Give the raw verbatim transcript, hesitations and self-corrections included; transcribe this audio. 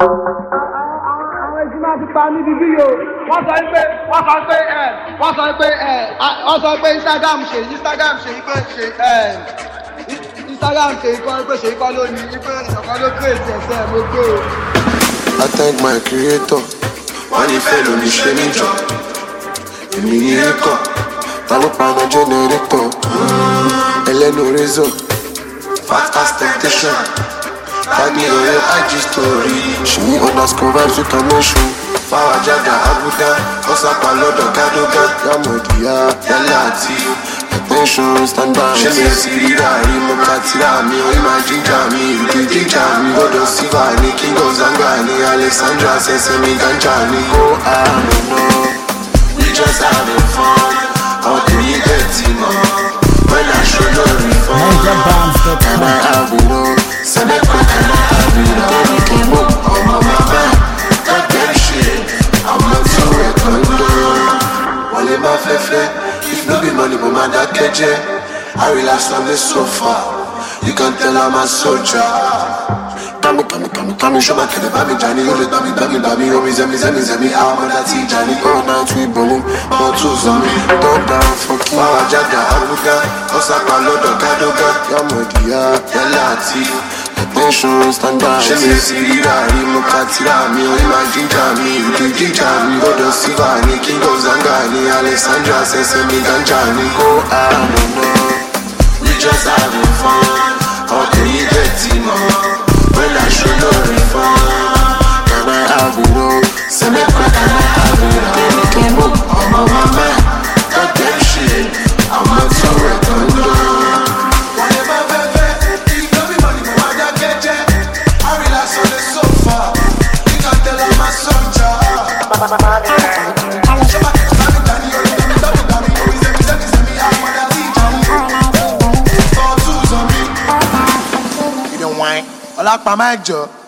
máa ti pa níbi bí yo wọ́n sọ pé wọ́n sọ pé ẹ wọ́n sọ pé ẹ wọ́n sọ pé Instagram ṣe Instagram ṣe ikọ́ ṣe ẹ Instagram ṣe ikọ́ pé ṣe ikọ́ lónìí ikọ́ ìṣọ̀kan ló kírèsì ẹ̀sẹ̀ mo gbé o. I thank my creator wọ́n ní fẹ́ lómi ṣe níjọ èmi ní ẹ̀kọ́ ta ló pa ọmọ generator ẹlẹ́nu razor fat ass temptation. Tag me on your I G story. She underscore vibes with a nation. Power Jaga Abuja, Osaka Lodo Kadoga. Yamodia, Yalati. Attention, stand by. She me Sirira, Rimo Katira, me o imagine me. You can jam me, go to Siva, ni Kingo Zangani, Alexandra, Sesame Ganjani. Go, I don't know. We just having fun. How can you get more? When I show no refund. Can I have it all? Send it quick and I have it all. We came up, I'm on my back. Got that shit, I'm not so recommended. While in my fefe, if no be money, but my dad catch it. I relax on the sofa. You can tell I'm a soldier. Come come come come show my kid about me Johnny. You let me, me, me, oh me, zemi, zemi, zemi. I'm on that tea Johnny. All night we bowling, all two zombie. Don't down for Power Jaga Abuja, Osaka Lodo Kadoga. Yamodia, Yalati. Attention, stand by. She me Sirira, Rimo Katira, me o imagine me. You can jam me, go to Siva, ni Kingo Zangani, Alexandra, Sesame Ganjani. Go, I don't know. We just having fun. How can you get more? When I show no refund. Can I have it all? Send it quick and I have it all. We came up, I'm on my mind. Got that shit, I'm not so recommended. Whatever, baby, if no be money, but why not get it? I relax on the sofa. You can tell I'm a soldier. You don't whine. Ọlápá máa jọ.